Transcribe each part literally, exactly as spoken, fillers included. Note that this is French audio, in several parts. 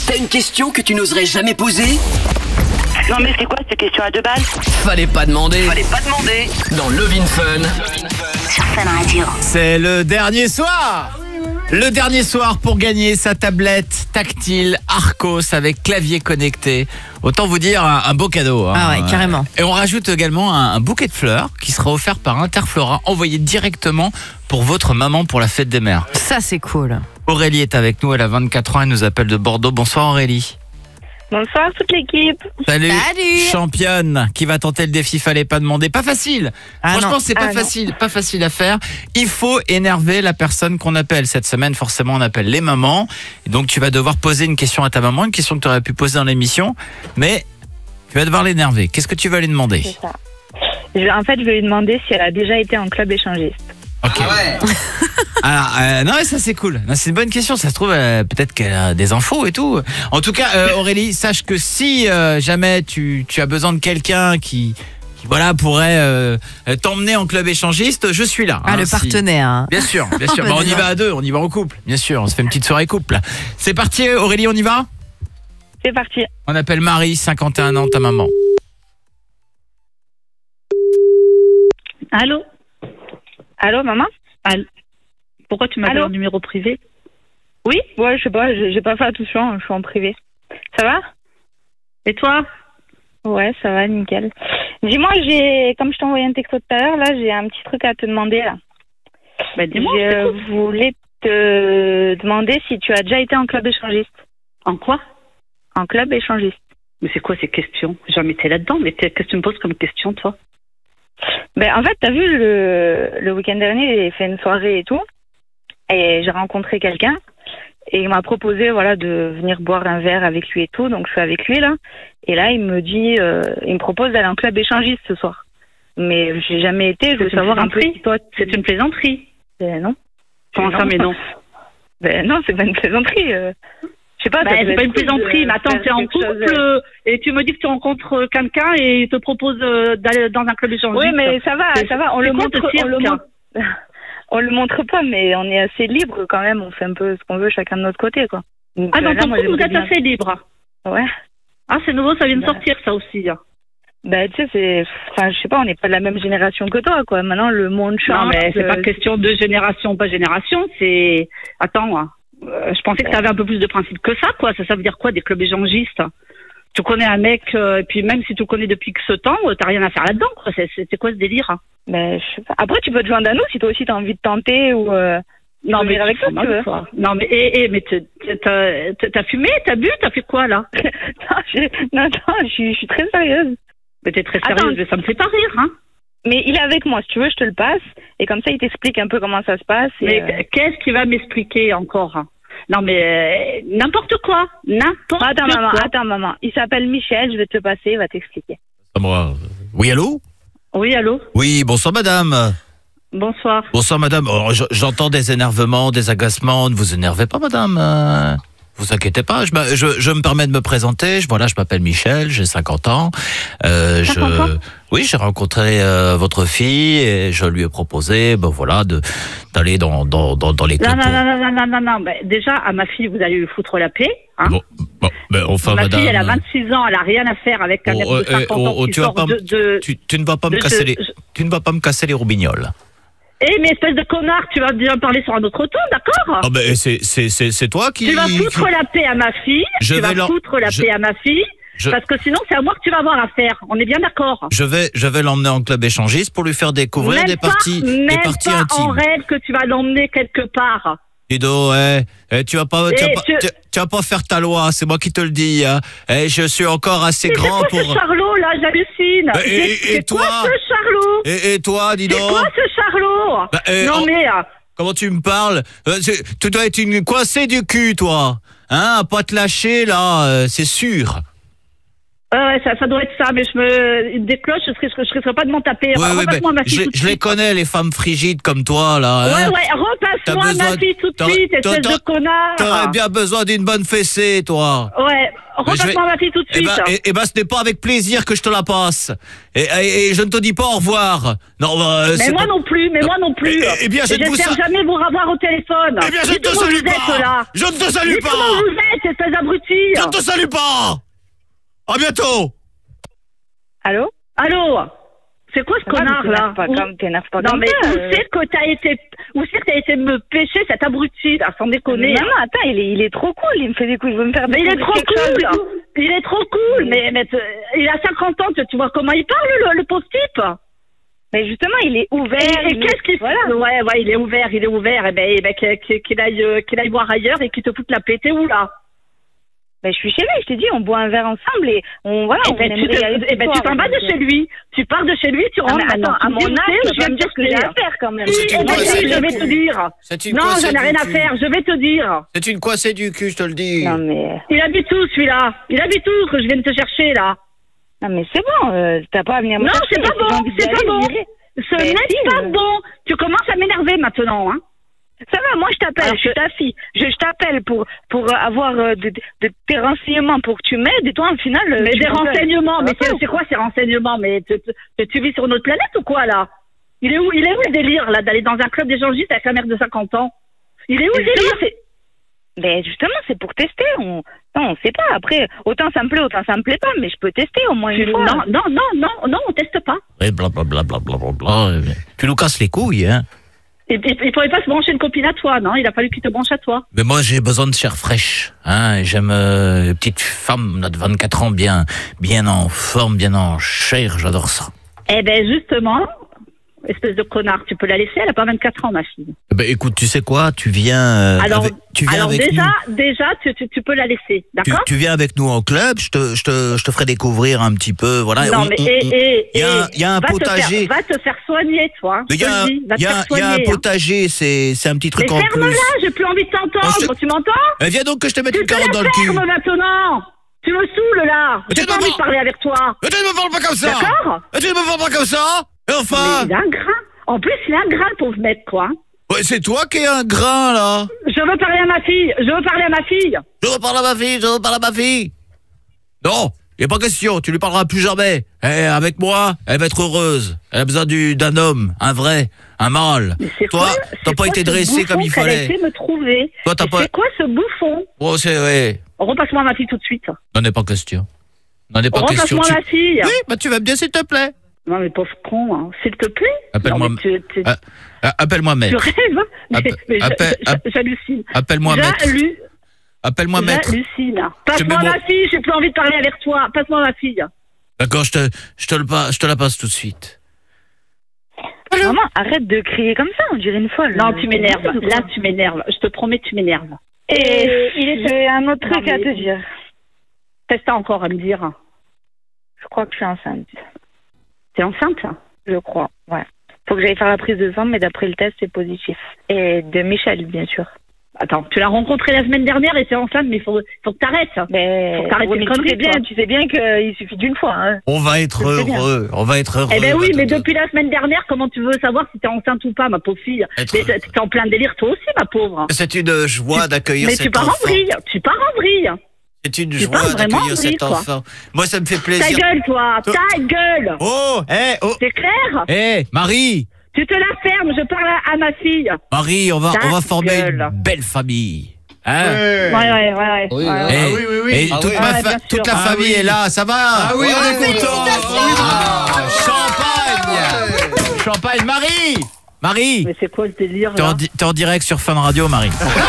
T'as une question que tu n'oserais jamais poser ? Non mais c'est quoi cette question à deux balles ? Fallait pas demander. Fallait pas demander. Dans Love in Fun. Sur Fun Radio. C'est le dernier soir. Le dernier soir pour gagner sa tablette tactile Arcos avec clavier connecté. Autant vous dire un, un beau cadeau. Hein. Ah ouais, carrément. Et on rajoute également un, un bouquet de fleurs qui sera offert par Interflora, envoyé directement pour votre maman pour la fête des mères. Ça, c'est cool. Aurélie est avec nous, elle a vingt-quatre ans, elle nous appelle de Bordeaux. Bonsoir Aurélie. Bonsoir toute l'équipe. Salut. Salut. Championne qui va tenter le défi Fallait pas demander. Pas facile. Ah Franchement, non. c'est pas Ah facile, non. pas facile à faire. Il faut énerver la personne qu'on appelle. Cette semaine, forcément, on appelle les mamans. Et donc, tu vas devoir poser une question à ta maman, une question que tu aurais pu poser dans l'émission, mais tu vas devoir l'énerver. Qu'est-ce que tu vas lui demander ? C'est ça. Je vais- en fait, je vais lui demander si elle a déjà été en club échangiste. Ok. Alors, euh, non, mais ça c'est cool. Non, c'est une bonne question. Ça se trouve, euh, peut-être qu'elle a des infos et tout. En tout cas, euh, Aurélie, sache que si euh, jamais tu, tu as besoin de quelqu'un qui, qui voilà, pourrait euh, t'emmener en club échangiste, je suis là. Ah, hein, le si- partenaire. hein. Bien sûr, bien sûr. Bah, on y va à deux, on y va en couple. Bien sûr, on se fait une petite soirée couple. C'est parti, Aurélie, on y va ? C'est parti. On appelle Marie, cinquante et un ans, ta maman. Allô ? Allô, maman ? Allô ? Pourquoi tu m'appelles Allô en numéro privé ? Oui ? Ouais, je sais pas, j'ai j'ai pas fait attention, je suis en privé. Ça va ? Et toi ? Ouais, ça va, nickel. Dis-moi, j'ai, comme je t'ai envoyé un texto tout à l'heure, là, j'ai un petit truc à te demander, là. Bah dis-moi, Je je t'écoute. voulais te demander si tu as déjà été en club échangiste. En quoi ? En club échangiste. Mais c'est quoi ces questions ? J'ai jamais été là-dedans, mais qu'est-ce que tu me poses comme question, toi ? Ben, en fait, t'as vu, le, le week-end dernier, j'ai fait une soirée et tout. Et j'ai rencontré quelqu'un. Et il m'a proposé, voilà, de venir boire un verre avec lui et tout. Donc, je suis avec lui, là. Et là, il me dit, euh, il me propose d'aller en club échangiste ce soir. Mais j'ai jamais été. Je veux C'est une savoir un peu plaisanterie. si toi, C'est une plaisanterie. Ben, non. Comment ça, mais non ? Ben, non, c'est pas une plaisanterie. euh. Je sais pas. Bah, ça c'est devait pas une être cool plaisanterie, de mais attends, faire t'es en quelque chose, couple euh. euh, et tu me dis que tu rencontres euh, quelqu'un et il te propose euh, d'aller dans un club échangiste. Oui, mais ça va, C'est- ça va. On c'est le quoi montre, ce cirque, on le hein montre. On le montre pas, mais on est assez libre quand même. On fait un peu ce qu'on veut chacun de notre côté, quoi. Donc, Ah, euh, dans là, ton moi, couple, vous j'aimerais êtes bien- assez libre. Ouais. Ah, c'est nouveau, ça vient de Bah. sortir, ça aussi. hein. Bah, tu sais, c'est. Enfin, je sais pas, on n'est pas de la même génération que toi, quoi. Maintenant, le monde Non, change. mais c'est euh, pas question de génération, pas génération, c'est... Attends, hein. Euh, je pensais que tu avais un peu plus de principe que ça, quoi. Ça, ça veut dire quoi, des clubs échangistes ? Tu connais un mec, euh, et puis même si tu le connais depuis que ce temps, euh, t'as rien à faire là-dedans, quoi. C'est, c'est, c'est quoi ce délire hein bah, je sais pas. Après, tu peux te joindre à nous si toi aussi t'as envie de tenter ou. euh, Non, tu peux mais venir avec toi, tu si tu veux. quoi. Non, mais, eh, eh, mais t'as, t'as, t'as- t'as fumé, t'as bu, t'as fait quoi, là ? non, je... non, non, je suis, je suis très sérieuse. Mais t'es très Attends. sérieuse, mais ça me fait pas rire, hein. Mais il est avec moi, si tu veux, je te le passe. Et comme ça, il t'explique un peu comment ça se passe. Et, Mais euh, qu'est-ce qui va m'expliquer encore hein Non, mais euh, n'importe quoi, n'importe Attends, quoi. maman, attends, maman. Il s'appelle Michel, je vais te le passer, il va t'expliquer. Moi. Oui, allô ? Oui, allô. Oui, bonsoir madame. Bonsoir. Bonsoir madame. Oh, j- j'entends des énervements, des agacements. Ne vous énervez pas madame. Euh, vous inquiétez pas. Je, me- je, je me permets de me présenter. Je, voilà, je m'appelle Michel, j'ai cinquante ans. Euh, je, cinquante ans oui, j'ai rencontré euh, votre fille et je lui ai proposé, ben voilà, de d'aller dans dans dans, dans les Non, clubs. non, pour- non, non, non, non, non, non. Ben, déjà, à ma fille, vous allez lui foutre la paix. Hein Bon, bon, ben enfin ma madame. fille, elle a vingt-six ans, elle a rien à faire avec un Oh, mec euh, de cinquante euh, ans oh, qui tu vas sort pas de... me- de... Tu, tu ne vas pas me de- casser je- les, je- tu ne vas pas me casser les roubignoles. Eh, mais espèce de connard, tu vas bien parler sur un autre ton, d'accord Oh ben c'est c'est c'est c'est toi qui. Tu vas foutre qui- la paix à ma fille, Je tu vais vas l'en- foutre la je- paix à ma fille, je- parce que sinon, c'est à moi que tu vas avoir affaire. On est bien d'accord. Je vais, je vais l'emmener en club échangiste pour lui faire découvrir Même des pas, parties, même des parties pas en intimes. rêve que tu vas l'emmener quelque part. Dido, eh, eh, tu vas pas, tu vas Eh, pas, tu- tu, tu vas pas faire ta loi, c'est moi qui te le dis. Hein. Eh, je suis encore assez Mais c'est grand quoi pour. ce charlot, là, j'hallucine. Bah, et- C'est- et- et c'est quoi toi ce charlot Et, et toi, dis C'est donc, quoi ce charlot Bah, eh, Non oh. mais... euh, comment tu me parles Euh, c'est- Tu dois être une coincée du cul, toi. Hein, à pas te lâcher là, euh, c'est sûr. Ouais, ouais, ça, ça doit être ça, mais je me... Des cloches, je ne je risquerais pas de m'en taper. Ouais, ouais, Repasse-moi ben, ma fille je, tout de je les suite. connais, les femmes frigides comme toi, là. Ouais, Hein. ouais, T'as repasse-moi besoin ma de- fille tout de t'aurais- suite, espèce t'aurais- de connard. T'aurais bien besoin d'une bonne fessée, toi. Ouais, Mais Repasse-moi ma fille tout de Eh suite. ben, eh, eh ben, ce n'est pas avec plaisir que je te la passe. Et, et, et je ne te dis pas au revoir. Non, bah, mais c'est moi pas... non plus, mais moi non plus. Eh, eh bien, je Et ne vous j'espère sa- jamais vous revoir au téléphone. Eh bien, je ne Dites te comment salue vous êtes, pas. là. Je ne te salue Dites pas. comment vous êtes, espèce d'abruti. Je ne te salue pas. À bientôt. Allô? Allô? C'est quoi ce Ça va, connard mais là? t'énerve pas Où- comme, t'énerve pas Non comme mais ça, où euh. c'est que t'as été, où c'est que t'as été me pêcher cet abruti là, sans déconner. Non, non, attends, il est, il est trop cool. Il me fait des coups, il veut me faire Mais il est découvrir trop quelque chose. cool. Il est trop cool. Mais, mais t- il a cinquante ans. Tu, tu vois comment il parle le, le pauvre type. Mais justement, il est ouvert. Et, et il est- qu'est-ce qu'il voilà. fait? Ouais, ouais, il est ouvert, il est ouvert. Et ben, eh ben qu'il qu'il- qu'il aille, euh, qu'il aille voir ailleurs et qu'il te foute la paix. T'es où là? Ben, je suis chez lui, je t'ai dit, on boit un verre ensemble et on, voilà, Eh on ben, tu aimerait y aller te- eh ben, ce tu soir, t'en vas de donc, chez lui. Tu pars de chez lui, tu Ah, rentres mais maintenant. attends, à mon Tu me dis, âge, où tu vas me dire ce que j'ai à faire quand même. Oui, C'est une eh ben, coincée je du vais cul. te dire. C'est une Non, coincée j'en ai du rien à cul. faire. Je vais te dire. C'est une coincée du cul, je te le dis. Non, mais, Il habite où celui-là? Il habite où que je vienne te chercher là? non, mais c'est bon, euh, t'as pas à venir me Non, chercher, c'est pas si j'ai bon, envie d'y c'est pas aller, bon. j'irai. Ce Mais n'est si, pas euh. bon. Tu commences à m'énerver maintenant, hein. Ça va, moi je t'appelle, Alors je suis que- ta fille. Je, je t'appelle pour, pour euh, avoir euh, de, de, de tes renseignements pour que tu m'aides et toi, au final. euh, Mais tu des m'engueules. renseignements, Ça mais va c'est pas, c'est quoi ces renseignements? Mais tu, tu, tu vis sur notre planète ou quoi là? Il est où, il est où le délire là d'aller dans un club d'échangistes avec la mère de cinquante ans? Il est où le Justement, délire? C'est- Ben justement, c'est pour tester. On... Non, on sait pas. Après, autant ça me plaît, autant ça me plaît pas, mais je peux tester au moins Tu- une fois. Non, non, non, non, non, on teste pas. Ouais, blablabla, blablabla. Tu nous casses les couilles, hein. Il, il, il pourrait pas se brancher une copine à toi, non? Il a fallu qu'il te branche à toi. Mais moi, j'ai besoin de chair fraîche. Hein. Et J'aime euh, une petite femme de vingt-quatre ans, bien, bien en forme, bien en chair. J'adore ça. Eh ben justement, espèce de connard, tu peux la laisser, elle a pas vingt-quatre ans, ma fille. Eh ben, écoute, tu sais quoi? Tu viens, euh, Alors, avec, tu viens alors avec déjà, nous. déjà, tu, tu, tu peux la laisser, Tu, d'accord? tu viens avec nous au club. Je te, je te, je te ferai découvrir un petit peu. Voilà. Non, On- mais on- et, on- et, il y a un- et, il y a un va te potager. faire- va te faire soigner, toi. hein, Mais il y je te a, le dis, va il y te a- faire il y a un soigner, hein. potager. C'est, c'est un petit truc Mais en plus. ferme-la, j'ai plus envie de t'entendre, Oh, je- tu m'entends? Eh, viens donc que je te mette Tu une te carotte dans la le cul. fermes maintenant. Tu me saoules là. Mais J'ai tu pas me envie de parles- parler avec toi. Mais tu ne me parles pas comme ça. D'accord? Mais tu ne me parles pas comme ça. Et enfin. Mais il est ingrat. En plus, il est ingrat, le pauvre mec, quoi. Ouais, c'est toi qui es un grain, là. Je veux parler à ma fille. Je veux parler à ma fille. Je reparle à ma fille, je reparle à ma fille. Non, il n'y a pas question, tu lui parleras plus jamais. Eh, avec moi, elle va être heureuse. Elle a besoin du, d'un homme, un vrai, un mâle. Mais c'est Toi, quoi- t'as c'est pas quoi été ce dressé bouffon comme il qu'elle a fallait. été me trouver. Toi, t'as Et pas- C'est quoi ce bouffon? Oh, c'est vrai. Repasse-moi ma fille tout de suite. N'en est pas question. N'en est pas question. Repasse-moi Tu- ma fille. Oui, bah tu vas bien, s'il te plaît. Non, mais pauvre con, hein. S'il te plaît. Appelle-moi- Non, mais tu- tu- Ah, ah, appelle-moi Tu maître. rêves, hein. Mais- Appe- mais je- appelle- je- appe- J'hallucine. Appelle-moi maître. J'hallucine. Appelle-moi maître. J'hallucine. Passe-moi mets mon- ma fille, j'ai plus envie de parler avec toi. Passe-moi ma fille. D'accord, je te, je te le pas, je te la passe tout de suite. Maman, arrête de crier comme ça, on dirait une folle. Non, tu m'énerves. Ou quoi? Là, tu m'énerves. Je te promets, tu m'énerves. Et il est... J'ai un autre Non, truc à mais- te dire. Qu'est-ce que t'as encore à me dire? Je crois que je suis enceinte. T'es enceinte? Je crois, ouais. Faut que j'aille faire la prise de sang, mais d'après le test, c'est positif. Et de Michel, bien sûr. Attends, tu l'as rencontré la semaine dernière et t'es enceinte, mais il faut, faut que t'arrêtes. Mais, Faut que t'arrêtes ouais, tes mais tu conneries, sais bien, toi. tu sais bien qu'il suffit d'une fois, hein. On va être Je sais bien. heureux. On va être heureux. Eh ben oui, mais Attends, depuis la semaine dernière, comment tu veux savoir si t'es enceinte ou pas, ma pauvre fille? Être- Mais t'es t'es en plein délire toi aussi, ma pauvre. C'est une joie d'accueillir Mais tu cet pars en enfant. vrille, tu pars en vrille. C'est une Tu joie parles vraiment d'accueillir en vrille, cet quoi. enfant. Moi, ça me fait Ta plaisir. gueule, toi, Toi- ta gueule. Oh, eh, oh, C'est clair? eh, Marie, Tu te la fermes, je parle à, à ma fille. Marie, on va, Ta on va former gueule. une belle famille. Hein? Ouais, ouais, ouais, ouais. Oui, ouais, ah ouais. Et, oui, oui, oui. et Ah toute, oui. ma Ah, fa- bien sûr. toute la Ah famille oui. est là, ça va? Ah oui, on est content. Ah, champagne! Champagne, Marie! Marie! Mais c'est quoi ce délire, T'es en, là? di- t'es en direct sur Fun Radio, Marie.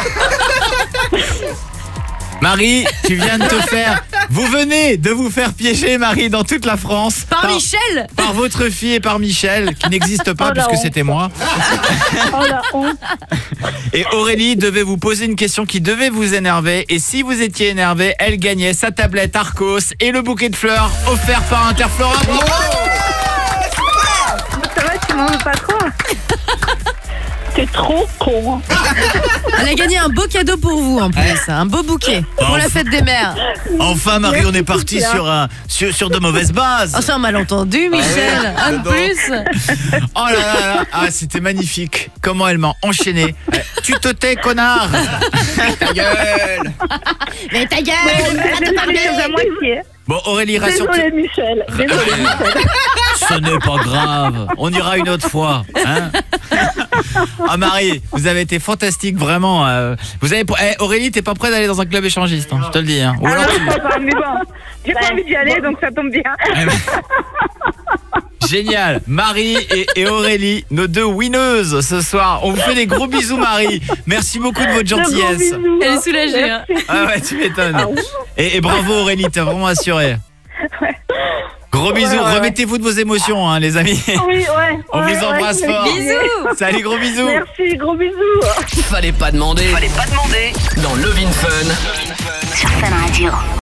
Marie, tu viens de te faire... Vous venez de vous faire piéger, Marie, dans toute la France. Par Michel. Par votre fille et par Michel, qui n'existe pas Oh, la puisque honte. c'était moi. Oh la honte. Et Aurélie devait vous poser une question qui devait vous énerver. Et si vous étiez énervé, elle gagnait sa tablette Arcos et le bouquet de fleurs offert par Interflora. Bravo. Ça va, tu m'en veux pas trop? c'est trop con. Elle a gagné un beau cadeau pour vous en plus, un beau bouquet pour la fête des mères. Enfin, Marie, on est parti sur, un, sur, sur de mauvaises bases. Oh, c'est un malentendu, Michel. Ah oui, En dis plus. Oh là là là, ah, c'était magnifique. Comment elle m'a enchaîné. Tu te tais, connard. Ta gueule. Mais ta gueule, Désolée, à moitié. Bon, Aurélie, rassure-toi. Désolée, Michel. Désolée, Michel. Ce n'est pas grave. On ira une autre fois. Hein. Ah, Marie, vous avez été fantastique, vraiment. euh, Vous avez... Eh, Aurélie, t'es pas prête d'aller dans un club échangiste, hein, je te le dis. Hein. Ou Ah alors non, tu- je sais pas, mais bon. J'ai pas envie d'y aller, donc ça tombe bien. Eh ben, génial. Marie et, et Aurélie, nos deux winneuses ce soir. On vous fait des gros bisous, Marie. Merci beaucoup de votre gentillesse. Elle est soulagée. Hein. Ah ouais, tu m'étonnes. Et, et bravo Aurélie, t'as vraiment assuré. Ouais. Gros bisous, Ouais, ouais. remettez-vous de vos émotions, hein, les amis. Oui, ouais. On ouais, vous embrasse ouais, fort. Bisous. Salut, gros bisous. Merci, gros bisous. Fallait pas demander. Fallait pas demander. Dans Love in Fun. Sur Fun Radio.